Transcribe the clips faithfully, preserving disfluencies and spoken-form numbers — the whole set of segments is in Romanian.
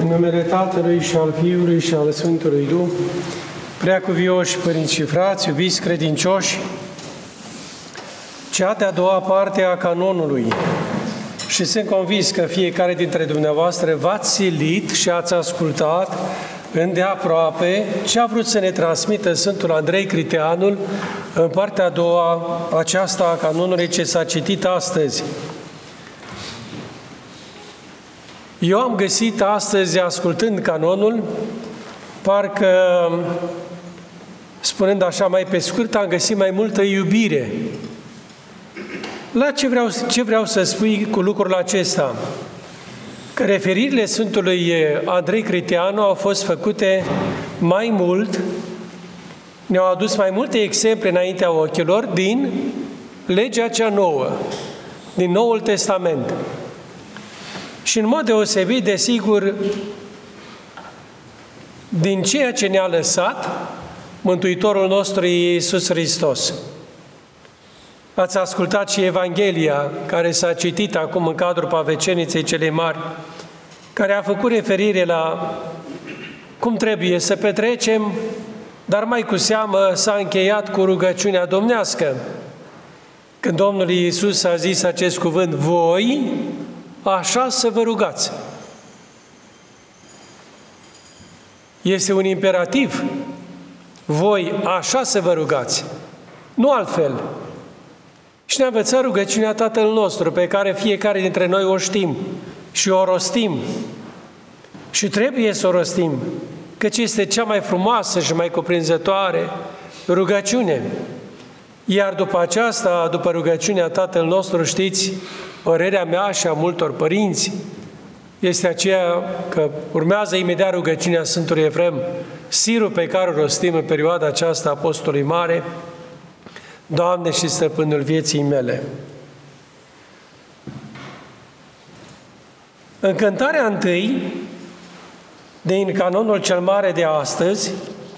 În numele Tatălui și al Fiului și al Sfântului Duh, preacuvioși părinți și frați, iubiți credincioși, cea de-a doua parte a canonului. Și sunt convins că fiecare dintre dumneavoastră v-ați silit și ați ascultat îndeaproape ce a vrut să ne transmită Sfântul Andrei Criteanul în partea a doua aceasta a canonului ce s-a citit astăzi. Eu am găsit astăzi, ascultând canonul, parcă, spunând așa mai pe scurt, am găsit mai multă iubire. La ce vreau, ce vreau să spui cu lucrul acesta? Că referirile Sfântului Andrei Criteanu au fost făcute mai mult, ne-au adus mai multe exemple înaintea ochilor din legea cea nouă, din Noul Testament. Și în mod deosebit, desigur, din ceea ce ne-a lăsat Mântuitorul nostru Iisus Hristos. Ați ascultat și Evanghelia care s-a citit acum în cadrul Paveceniței cele mari, care a făcut referire la cum trebuie să petrecem, dar mai cu seamă s-a încheiat cu rugăciunea domnească. Când Domnul Iisus a zis acest cuvânt, voi așa să vă rugați. Este un imperativ. Voi așa să vă rugați. Nu altfel. Și ne-a învățat rugăciunea Tatăl nostru, pe care fiecare dintre noi o știm și o rostim. Și trebuie să o rostim, căci este cea mai frumoasă și mai cuprinzătoare rugăciune. Iar după aceasta, după rugăciunea Tatăl nostru, știți, părerea mea și a multor părinți este aceea că urmează imediat rugăciunea Sfântului Efrem, sirul pe care o rostim în perioada aceasta a Apostolului Mare, Doamne și Stăpânul vieții mele. În cântarea întâi, din canonul cel mare de astăzi,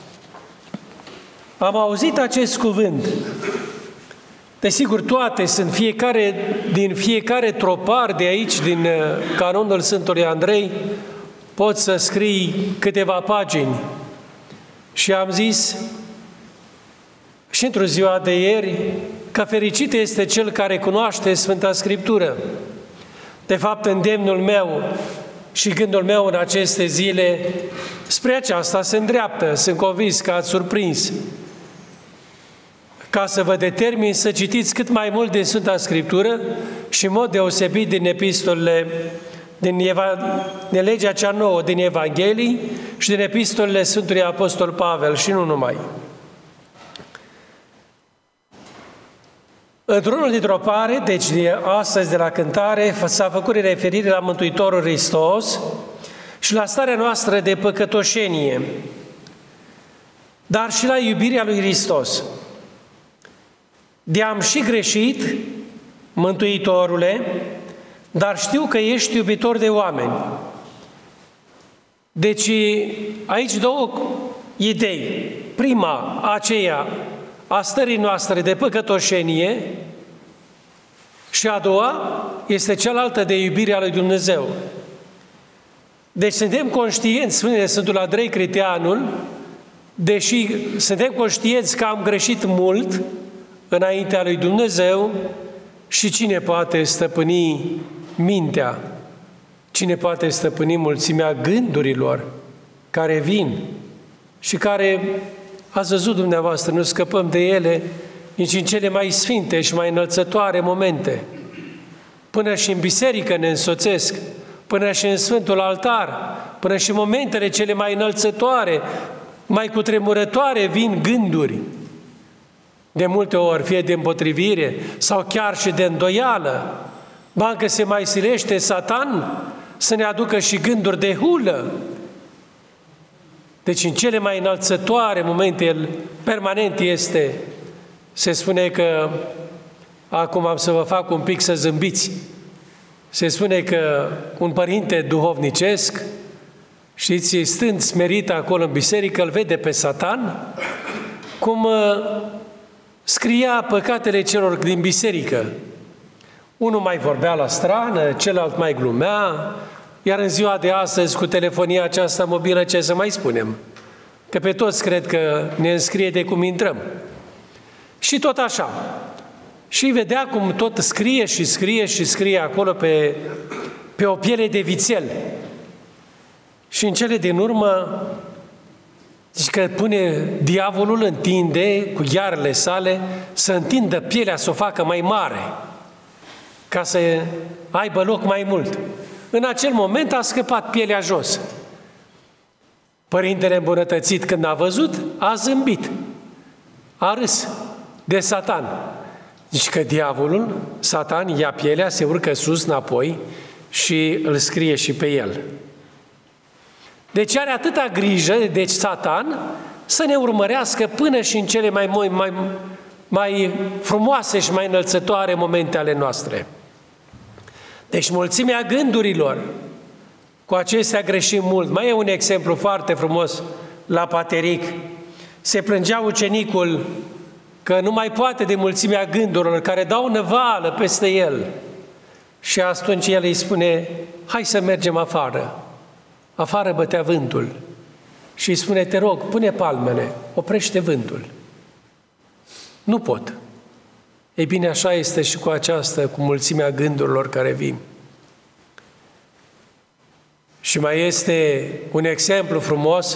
am auzit acest cuvânt. Desigur, toate sunt fiecare, din fiecare tropar de aici, din canonul Sfântului Andrei, pot să scrii câteva pagini. Și am zis și într-o ziua de ieri că fericit este cel care cunoaște Sfânta Scriptură. De fapt, îndemnul meu și gândul meu în aceste zile spre aceasta se îndreaptă. Sunt convins că ați surprins. Ca să vă determin să citiți cât mai mult din Sfânta Scriptură și în mod deosebit din epistolele, din, Eva, din legea cea nouă, din Evanghelii și din epistolele Sfântului Apostol Pavel și nu numai. Într-unul dintr-o pare, deci de astăzi de la cântare, s-a făcut referire la Mântuitorul Hristos și la starea noastră de păcătoșenie, dar și la iubirea lui Hristos. De-am și greșit, Mântuitorule, dar știu că ești iubitor de oameni. Deci, aici două idei. Prima, aceea a stării noastre de păcătoșenie și a doua este cealaltă de iubirea lui Dumnezeu. Deci suntem conștienți, spune Sfântul Andrei Criteanul, deși suntem conștienți că am greșit mult înaintea lui Dumnezeu și cine poate stăpâni mintea, cine poate stăpâni mulțimea gândurilor care vin și care, ați văzut dumneavoastră, nu scăpăm de ele nici în cele mai sfinte și mai înălțătoare momente. Până și în biserică ne însoțesc, până și în Sfântul Altar, până și în momentele cele mai înălțătoare, mai cutremurătoare vin gânduri. De multe ori, fie de împotrivire sau chiar și de îndoială. Ba încă se mai silește Satan să ne aducă și gânduri de hulă. Deci în cele mai înălțătoare momente, el permanent este, se spune că, acum am să vă fac un pic să zâmbiți, se spune că un părinte duhovnicesc, știți, stând smerit acolo în biserică, îl vede pe Satan, cum scria păcatele celor din biserică. Unul mai vorbea la strană, celălalt mai glumea, Iar în ziua de astăzi, cu telefonia aceasta mobilă, ce să mai spunem? Că pe toți cred că ne înscrie de cum intrăm. Și tot așa. Și vedea cum tot scrie și scrie și scrie acolo pe, pe o piele de vițel. Și în cele din urmă, zice că pune, diavolul întinde cu ghearele sale să întindă pielea, să o facă mai mare, ca să aibă loc mai mult. În acel moment a scăpat pielea jos. Părintele îmbunătățit, când a văzut, a zâmbit, a râs de Satan. Zice că diavolul, Satan, ia pielea, se urcă sus înapoi și îl scrie și pe el. Deci are atâta grijă, deci Satan, să ne urmărească până și în cele mai, mai, mai, mai frumoase și mai înălțătoare momente ale noastre. Deci mulțimea gândurilor, cu acestea greșim mult. Mai e un exemplu foarte frumos la Pateric. Se plângea ucenicul că nu mai poate de mulțimea gândurilor care dau năvală peste el. Și atunci el îi spune, hai să mergem afară. Afară bătea vântul. Și îi spune, te rog, pune palmele, oprește vântul. Nu pot. Ei bine, așa este și cu aceasta, cu mulțimea gândurilor care vin. Și mai este un exemplu frumos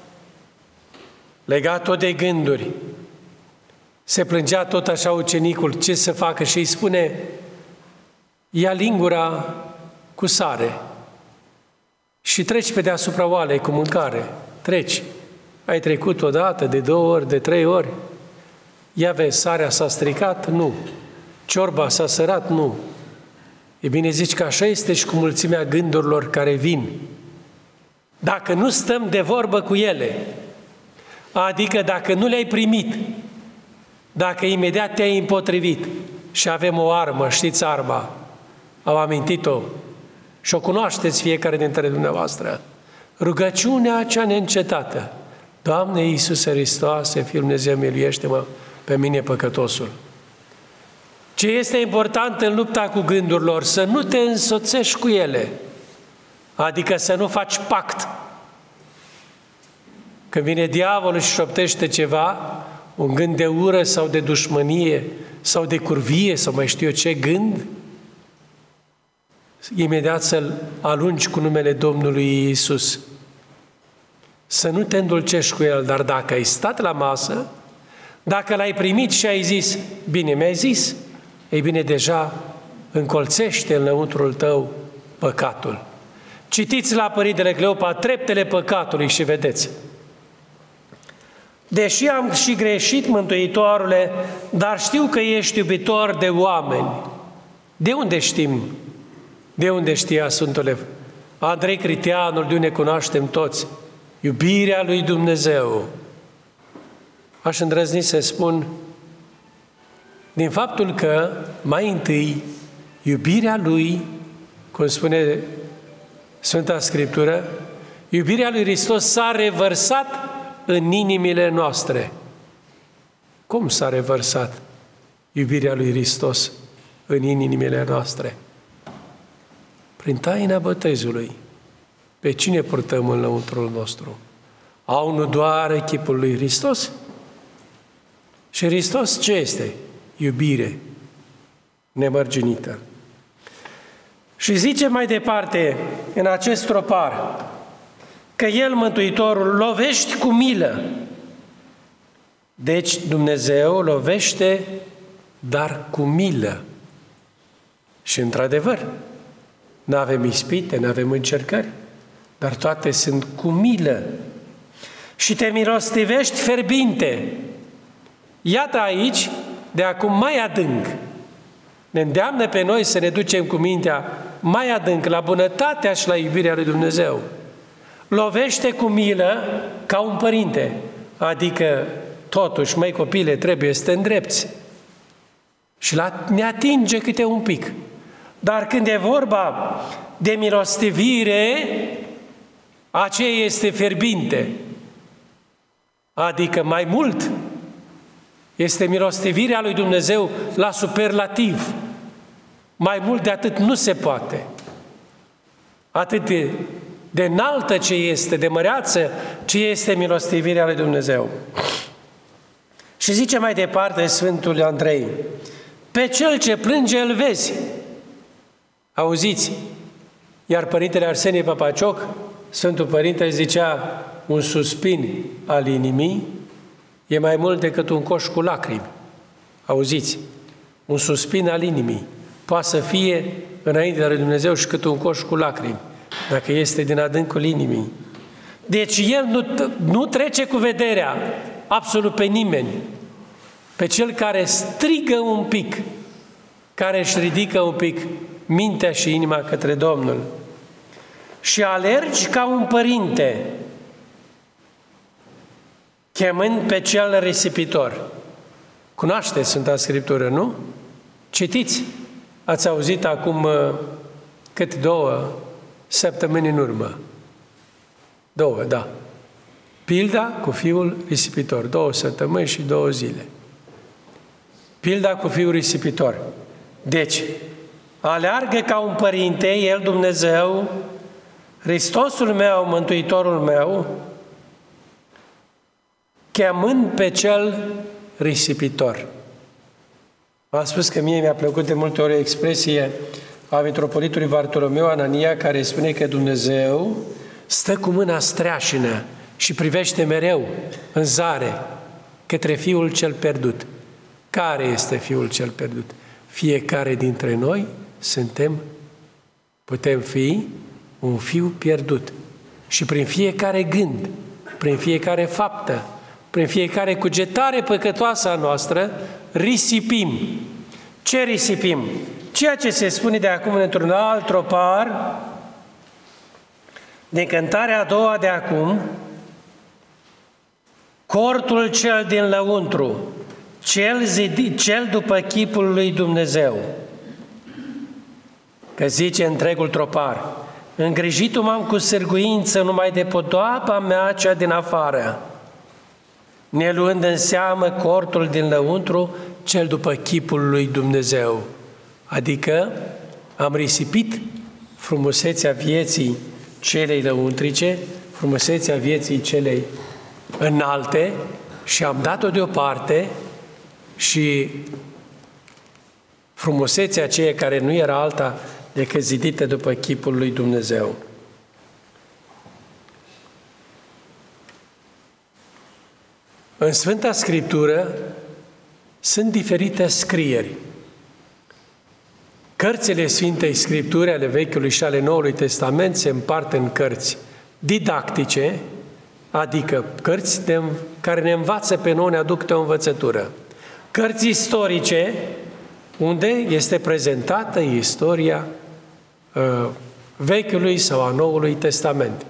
legat tot de gânduri. Se plângea tot așa ucenicul, ce să facă? Și îi spune, ia lingura cu sare și treci pe deasupra oalei cu mâncare. Treci. Ai trecut o dată, de două ori, de trei ori. Ia vezi, sarea s-a stricat? Nu. Ciorba s-a sărat? Nu. E bine, zici că așa este și cu mulțimea gândurilor care vin. Dacă nu stăm de vorbă cu ele, adică dacă nu le-ai primit, dacă imediat te-ai împotrivit și avem o armă, știți arma, am amintit-o și o cunoașteți fiecare dintre dumneavoastră, rugăciunea cea neîncetată, Doamne Iisuse Hristoase, Fiul Dumnezeu, miluiește-mă pe mine păcătosul. Ce este important în lupta cu gândurilor? Să nu te însoțești cu ele, adică să nu faci pact. Când vine diavolul și șoptește ceva, un gând de ură sau de dușmănie sau de curvie sau mai știu eu ce gând, imediat să-l alungi cu numele Domnului Iisus. Să nu te îndulcești cu el, dar dacă ai stat la masă, dacă l-ai primit și ai zis, bine, mi-ai zis, ei bine, deja încolțește în lăuntrul tău păcatul. Citiți la Părintele Cleopa treptele păcatului și vedeți. Deși am și greșit, Mântuitorule, dar știu că ești iubitor de oameni. De unde știm? De unde știa Sfântule Andrei Criteanul, de unde cunoaștem toți? Iubirea lui Dumnezeu. Aș îndrăzni să spun, din faptul că, mai întâi, iubirea lui, cum spune Sfânta Scriptură, iubirea lui Hristos s-a revărsat în inimile noastre. Cum s-a revărsat iubirea lui Hristos în inimile noastre? Prin taina botezului. Pe cine purtăm în lăuntrul nostru? Au nu doar chipul lui Hristos? Și Hristos ce este? Iubire nemărginită. Și zice mai departe, în acest tropar, că El, Mântuitorul, lovești cu milă. Deci Dumnezeu lovește, dar cu milă. Și într-adevăr, nu avem ispite, nu avem încercări, dar toate sunt cu milă. Și te milostivești fierbinte. Iată aici, de acum mai adânc, ne îndeamnă pe noi să ne ducem cu mintea mai adânc la bunătatea și la iubirea lui Dumnezeu. Lovește cu milă ca un părinte, adică totuși, măi copile, trebuie să te îndrepți. Și la, ne atinge câte un pic. Dar când e vorba de milostivire, aceea este fierbinte. Adică mai mult este milostivirea lui Dumnezeu la superlativ. Mai mult de atât nu se poate. atât de, de înaltă ce este, de măreață ce este milostivirea lui Dumnezeu. Și zice mai departe Sfântul Andrei, pe cel ce plânge îl vezi. Auziți? Iar Părintele Arsenie Papacioc, Sfântul Părinte, zicea, un suspin al inimii e mai mult decât un coș cu lacrimi. Auziți? Un suspin al inimii poate să fie înaintea lui Dumnezeu și cât un coș cu lacrimi, dacă este din adâncul inimii. Deci El nu, nu trece cu vederea absolut pe nimeni, pe cel care strigă un pic, care își ridică un pic mintea și inima către Domnul. Și alergi ca un părinte, chemând pe cel risipitor. Cunoașteți Sfânta Scriptură, nu? Citiți. Ați auzit acum cât două săptămâni în urmă. Două, da. Pilda cu fiul risipitor. Două săptămâni și două zile. Pilda cu fiul risipitor. Deci, aleargă ca un părinte, El, Dumnezeu, Hristosul meu, Mântuitorul meu, chemând pe cel risipitor. Am spus că mie mi-a plăcut de multe ori o expresie a mitropolitului Vartolomeu Anania, care spune că Dumnezeu stă cu mâna streașină și privește mereu în zare către Fiul cel pierdut. Care este Fiul cel pierdut? Fiecare dintre noi suntem, putem fi un fiu pierdut. Și prin fiecare gând, prin fiecare faptă, prin fiecare cugetare păcătoasă a noastră, risipim. Ce risipim? Ceea ce se spune de acum într-un alt tropar, din cântarea a doua de acum, cortul cel din lăuntru, cel, zidit, cel după chipul lui Dumnezeu. Că zice întregul tropar, îngrijitul m-am cu sârguință numai de podoaba mea cea din afară, ne luând în seamă cortul din lăuntru, cel după chipul lui Dumnezeu. Adică am risipit frumusețea vieții celei lăuntrice, frumusețea vieții celei înalte și am dat-o deoparte și frumusețea aceea care nu era alta decât zidită după chipul lui Dumnezeu. În Sfânta Scriptură sunt diferite scrieri. Cărțile Sfintei Scripturi ale Vechiului și ale Noului Testament se împart în cărți didactice, adică cărți de, care ne învață pe noi, ne aduc o învățătură. Cărți istorice, unde este prezentată istoria uh, Vechiului sau a Noului Testament.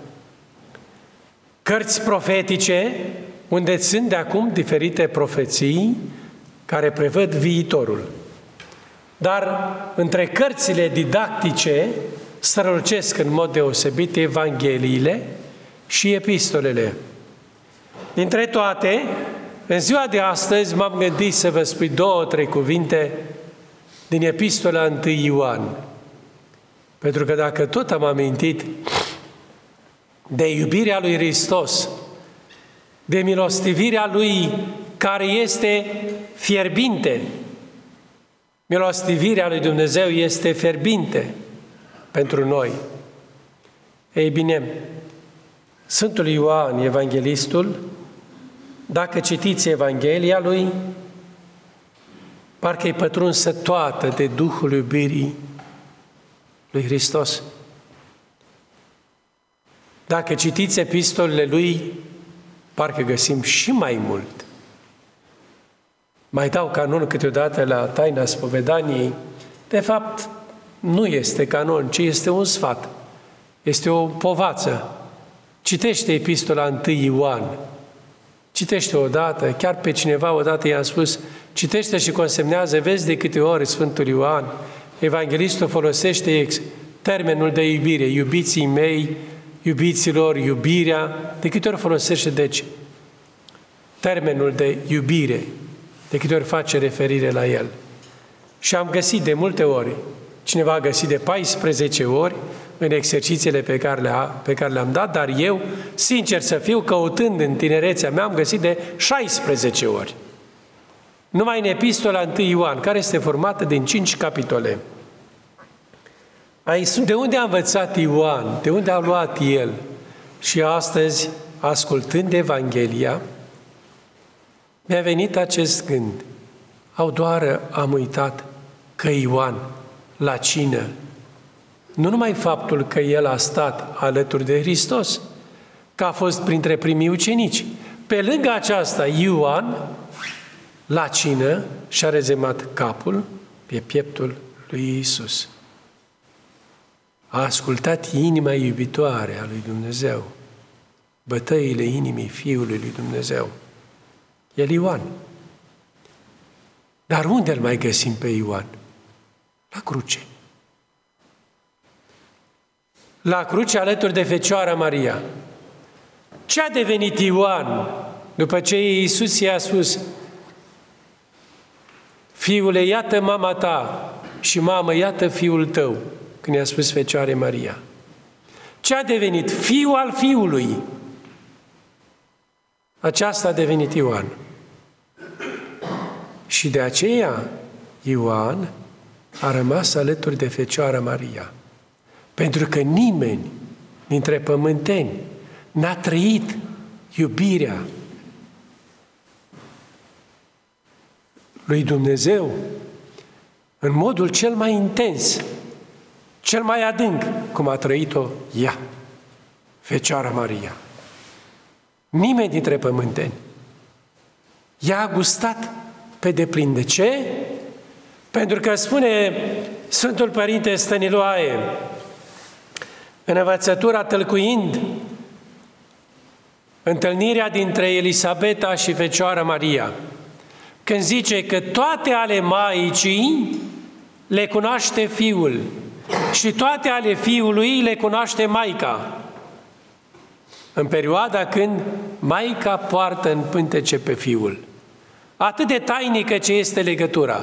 Cărți profetice, unde sunt de acum diferite profeții care prevăd viitorul. Dar între cărțile didactice strălucesc în mod deosebit Evangheliile și epistolele. Dintre toate, în ziua de astăzi m-am gândit să vă spui două, trei cuvinte din epistola întâi Ioan. Pentru că dacă tot am amintit de iubirea lui Hristos, de milostivirea Lui care este fierbinte, milostivirea lui Dumnezeu este fierbinte pentru noi. Ei bine, Sfântul Ioan, Evanghelistul, dacă citiți Evanghelia lui, parcă-i pătrunsă toată de Duhul iubirii lui Hristos. Dacă citiți epistolele lui, parcă găsim și mai mult. Mai dau canon câteodată la taina spovedaniei. De fapt, nu este canon, ci este un sfat. Este o povață. Citește epistola întâi Ioan. Citește odată, chiar pe cineva odată i-am spus, citește și consemnează, vezi de câte ori Sfântul Ioan, Evanghelistul folosește termenul de iubire, iubiții mei, iubiților, iubirea, de câte ori folosește, deci, termenul de iubire, de câte ori face referire la el. Și am găsit de multe ori, cineva a găsit de paisprezece ori, în exercițiile pe care, le pe care le-am dat, dar eu, sincer să fiu, căutând în tinerețea mea, am găsit de șaisprezece ori. Numai în epistola întâi Ioan, care este formată din cinci capitole. De unde a învățat Ioan? De unde a luat el? Și astăzi, ascultând Evanghelia, mi-a venit acest gând. Au doar am uitat că Ioan, la cină, nu numai faptul că el a stat alături de Hristos, că a fost printre primii ucenici. Pe lângă aceasta, Ioan, la cină, și-a rezemat capul pe pieptul lui Iisus. A ascultat inima iubitoare a lui Dumnezeu, bătăile inimii Fiului lui Dumnezeu. El Ioan. Dar unde îl mai găsim pe Ioan? La cruce. La cruce alături de Fecioara Maria. Ce a devenit Ioan după ce Iisus i-a spus: Fiule, iată mama ta și mamă, iată fiul tău, când i-a spus Fecioarei Maria. Ce a devenit? Fiul al Fiului. Aceasta a devenit Ioan. Și de aceea Ioan a rămas alături de Fecioara Maria. Pentru că nimeni dintre pământeni n-a trăit iubirea lui Dumnezeu în modul cel mai intens, cel mai adânc, cum a trăit-o ea, Fecioara Maria. Nimeni dintre pământeni. Ea a gustat pe deplin. De ce? Pentru că spune Sfântul Părinte Stăniloae, în învățătura tălcuind întâlnirea dintre Elisabeta și Fecioara Maria, când zice că toate ale Maicii le cunoaște Fiul și toate ale Fiului le cunoaște Maica. În perioada când Maica poartă în pântece pe Fiul. Atât de tainică ce este legătura.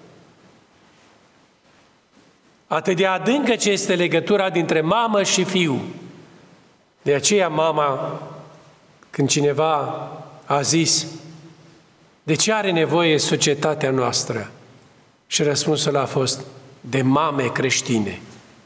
Atât de adâncă ce este legătura dintre mamă și fiu. De aceea mama, când cineva a zis: de ce are nevoie societatea noastră? Și răspunsul a fost: de mame creștine.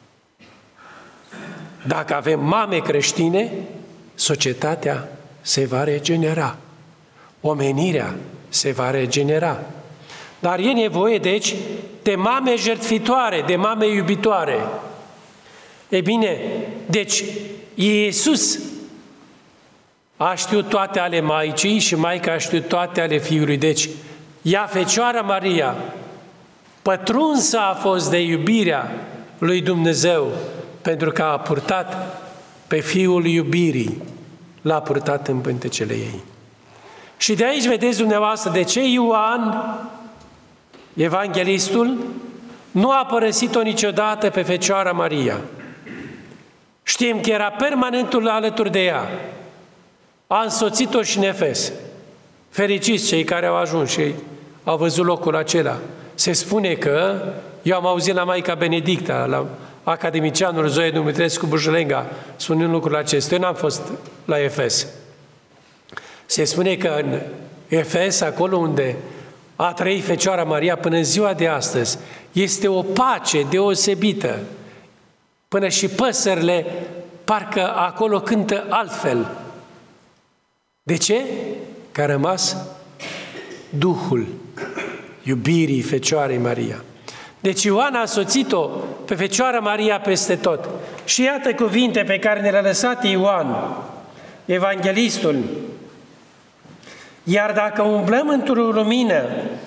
Dacă avem mame creștine, societatea se va regenera. Omenirea se va regenera. Dar e nevoie, deci, de mame jertfitoare, de mame iubitoare. E bine, deci, Iisus a știut toate ale Maicii și Maica a știut toate ale Fiului. Deci, ea, Fecioara Maria, pătrunsă a fost de iubirea lui Dumnezeu, pentru că a purtat pe Fiul iubirii, l-a purtat în pântecele ei. Și de aici vedeți dumneavoastră de ce Ioan, evanghelistul, nu a părăsit-o niciodată pe Fecioara Maria. Știm că era permanentul alături de ea. A însoțit-o și în Efes. Fericiți cei care au ajuns și au văzut locul acela. Se spune că, eu am auzit la Maica Benedicta, la academicianul Zoe Dumitrescu Bujulenga, spunând lucrul acesta. Eu n-am fost la Efes. Se spune că în Efes, acolo unde a trăit Fecioara Maria până în ziua de astăzi, este o pace deosebită. Până și păsările parcă acolo cântă altfel. De ce? Că a rămas Duhul iubirii Fecioarei Maria. Deci Ioan a însoțit-o pe Fecioara Maria peste tot. Și iată cuvinte pe care ne le-a lăsat Ioan, evanghelistul. Iar dacă umblăm într-o lumină,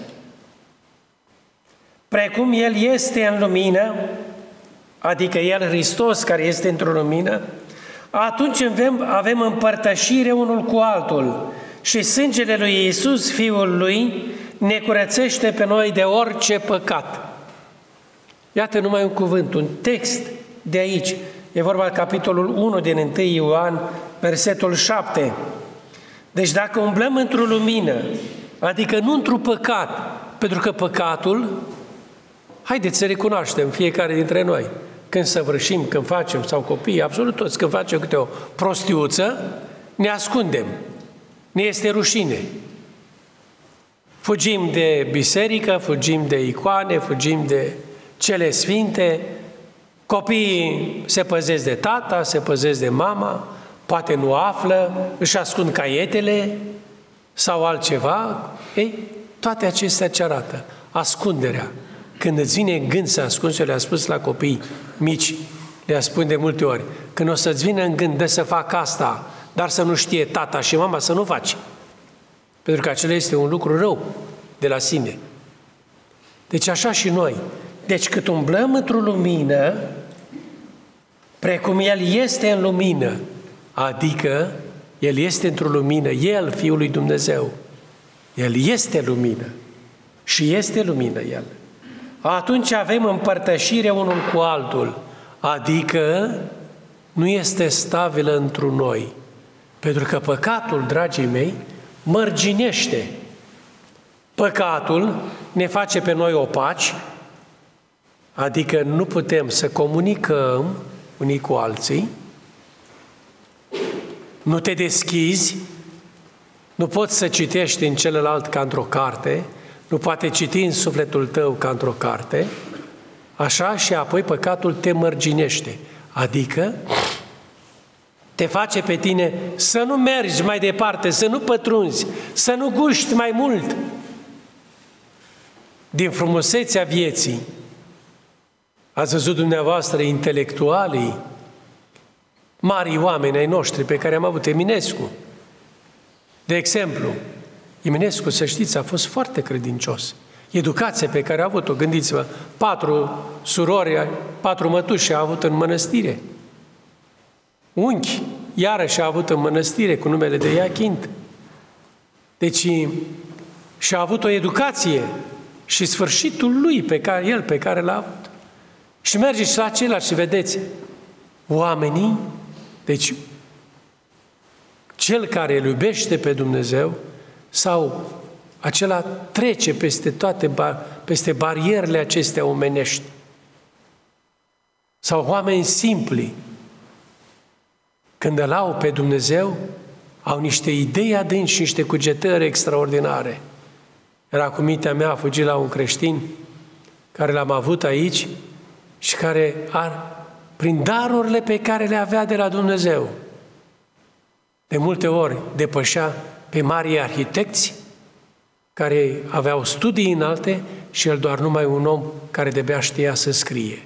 precum El este în lumină, adică El, Hristos, care este într-o lumină, atunci avem, avem împărtășire unul cu altul și sângele lui Iisus, Fiul Lui, ne curățește pe noi de orice păcat. Iată numai un cuvânt, un text de aici. E vorba de capitolul unu din întâi Ioan, versetul șapte. Deci dacă umblăm într-o lumină, adică nu într-un păcat, pentru că păcatul, haideți să recunoaștem fiecare dintre noi, când săvârșim, când facem, sau copiii, absolut toți, când facem câte o prostiuță, ne ascundem. Ne este rușine. Fugim de biserică, fugim de icoane, fugim de cele sfinte. Copiii se păzesc de tata, se păzesc de mama, poate nu află, își ascund caietele sau altceva. Ei, toate acestea ce arată? Ascunderea. Când îți vine în gând să ascunzi, eu le-am spus la copii mici, le-am spus de multe ori, când o să-ți vină în gând de să fac asta, dar să nu știe tata și mama, să nu faci. Pentru că acela este un lucru rău de la sine. Deci așa și noi. Deci cât umblăm într-o lumină, precum El este în lumină, adică El este într-o lumină, El, Fiul lui Dumnezeu, El este lumină și este lumină El. Atunci avem împărtășire unul cu altul, adică nu este stabilă într noi. Pentru că păcatul, dragii mei, mărginește. Păcatul ne face pe noi opaci, adică nu putem să comunicăm unii cu alții, nu te deschizi, nu poți să citești în celălalt ca într-o carte, nu poate citi în sufletul tău ca într-o carte, așa și apoi păcatul te mărginește, adică te face pe tine să nu mergi mai departe, să nu pătrunzi, să nu guști mai mult din frumusețea vieții. Ați văzut dumneavoastră intelectualii, mari oameni ai noștri pe care am avut, Eminescu. De exemplu, Eminescu, să știți, a fost foarte credincios. Educația pe care a avut-o, gândiți-vă, patru surori, patru mătuși a avut în mănăstire. Unchi, iarăși a avut în mănăstire cu numele de Iachint. Deci și-a avut o educație și sfârșitul lui pe care el, pe care l-a avut. Și mergeți la ceilalți și vedeți, oamenii, deci cel care îl iubește pe Dumnezeu sau acela trece peste toate, peste barierele acestea omenești. Sau oameni simpli, când îl au pe Dumnezeu, au niște idei adânci și niște cugetări extraordinare. Era cu mintea mea, a fugit la un creștin care l-am avut aici și care, ar, prin darurile pe care le avea de la Dumnezeu, de multe ori depășea pe marii arhitecți care aveau studii înalte și el doar numai un om care de-abia știa să scrie.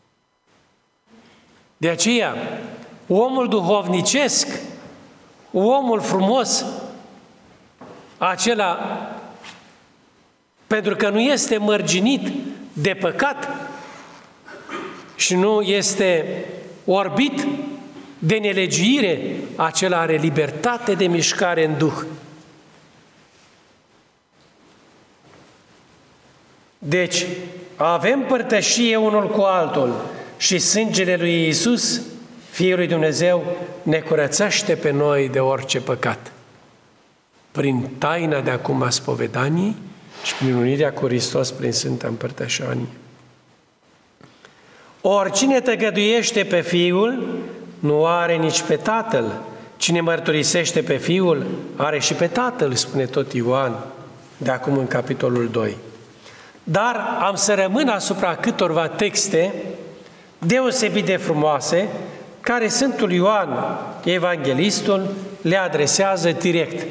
De aceea, omul duhovnicesc, omul frumos, acela, pentru că nu este mărginit de păcat și nu este orbit de nelegiuire, acela are libertate de mișcare în Duh. Deci, avem părtășie unul cu altul și sângele lui Iisus, Fiul lui Dumnezeu, ne curățește pe noi de orice păcat. Prin taina de acum a spovedaniei și prin unirea cu Hristos prin Sfânta Împărtășanie. Oricine tăgăduiește pe Fiul, nu are nici pe Tatăl. Cine mărturisește pe Fiul, are și pe Tatăl, spune tot Ioan, de acum în capitolul doi. Dar am să rămân asupra câtorva texte deosebit de frumoase, care Sfântul Ioan, Evanghelistul, le adresează direct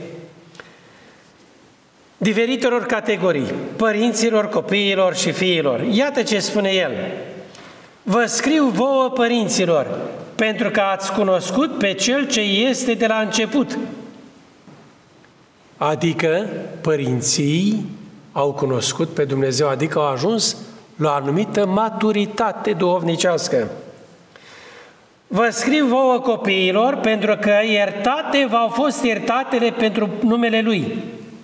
diferitelor categorii, părinților, copiilor și fiilor. Iată ce spune el. Vă scriu vouă, părinților, pentru că ați cunoscut pe Cel ce este de la început. Adică părinții au cunoscut pe Dumnezeu, adică au ajuns la o anumită maturitate duhovnicească. Vă scriu vouă, copiilor, pentru că iertate v-au fost iertatele pentru numele Lui.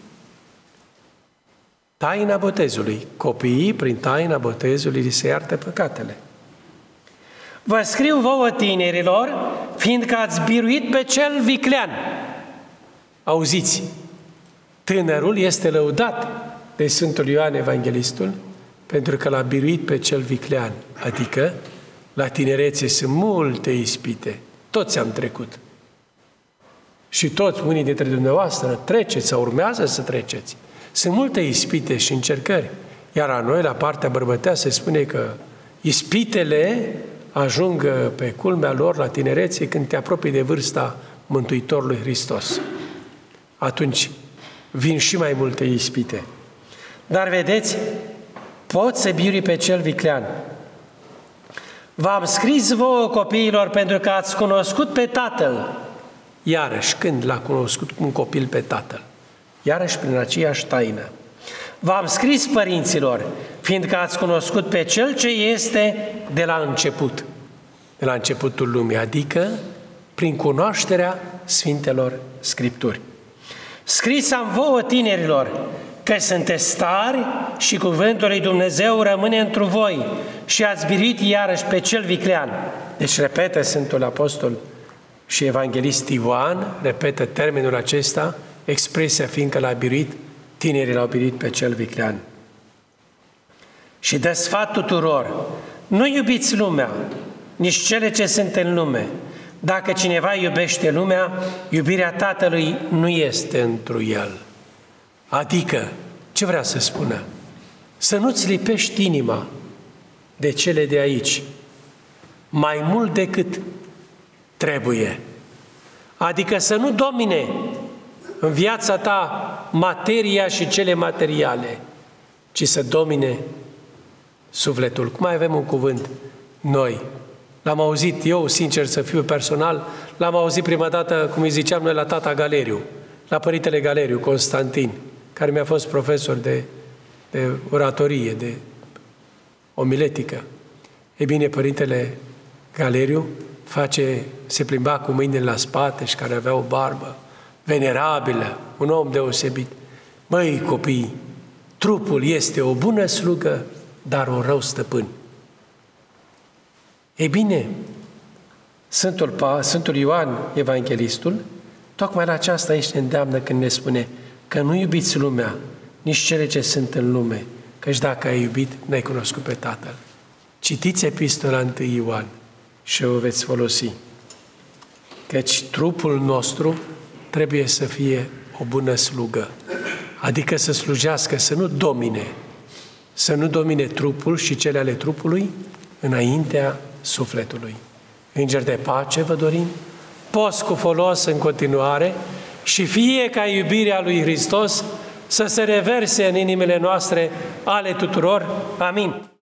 Taina botezului. Copiii, prin taina botezului, li se iartă păcatele. Vă scriu vouă, tinerilor, fiindcă ați biruit pe cel viclean. Auziți, tânărul este lăudat de Sfântul Ioan Evanghelistul pentru că l-a biruit pe cel viclean, adică La tinerețe sunt multe ispite. Toți am trecut. Și toți, unii dintre dumneavoastră, treceți sau urmează să treceți. Sunt multe ispite și încercări. Iar la noi, la partea bărbătească, se spune că ispitele ajung pe culmea lor la tinerețe când te apropii de vârsta Mântuitorului Hristos. Atunci vin și mai multe ispite. Dar vedeți, pot să birui pe cel viclean. V-am scris vouă, copiilor, pentru că ați cunoscut pe Tatăl. Iarăși, când l-a cunoscut un copil pe Tatăl? Iarăși prin aceeași taină. V-am scris, părinților, fiindcă ați cunoscut pe Cel ce este de la început, de la începutul lumii, adică prin cunoașterea Sfintelor Scripturi. Scris am vouă, tinerilor, că sunteți tari și cuvântul lui Dumnezeu rămâne întru voi și ați biruit iarăși pe Cel viclean. Deci repetă Sfântul Apostol și Evanghelist Ioan, repetă termenul acesta, expresia fiindcă l-a biruit, tinerii l-au biruit pe Cel viclean. Și dă sfat tuturor, nu iubiți lumea, nici cele ce sunt în lume. Dacă cineva iubește lumea, iubirea Tatălui nu este întru el. Adică, ce vrea să spună? Să nu-ți lipești inima de cele de aici, mai mult decât trebuie. Adică să nu domine în viața ta materia și cele materiale, ci să domine sufletul. Cum mai avem un cuvânt noi? L-am auzit eu, sincer să fiu personal, l-am auzit prima dată, cum îi ziceam noi, la tata Galeriu, la părintele Galeriu, Constantin, care mi-a fost profesor de, de oratorie, de omiletică. E bine, părintele Galeriu face, se plimba cu mâinile la spate și care avea o barbă venerabilă, un om deosebit. Măi, copii, trupul este o bună slugă, dar un rău stăpân. Ei bine, Sfântul, pa, Sfântul Ioan, Evanghelistul, tocmai la aceasta aici ne îndeamnă când ne spune că nu iubiți lumea, nici cele ce sunt în lume, căci dacă ai iubit, n-ai cunoscut pe Tatăl. Citiți epistola întâi Ioan și o veți folosi. Căci trupul nostru trebuie să fie o bună slugă, adică să slujească, să nu domine, să nu domine trupul și cele ale trupului înaintea sufletului. Îngeri de pace vă dorim, post cu folos în continuare și fie ca iubirea lui Hristos să se reverse în inimile noastre ale tuturor. Amin.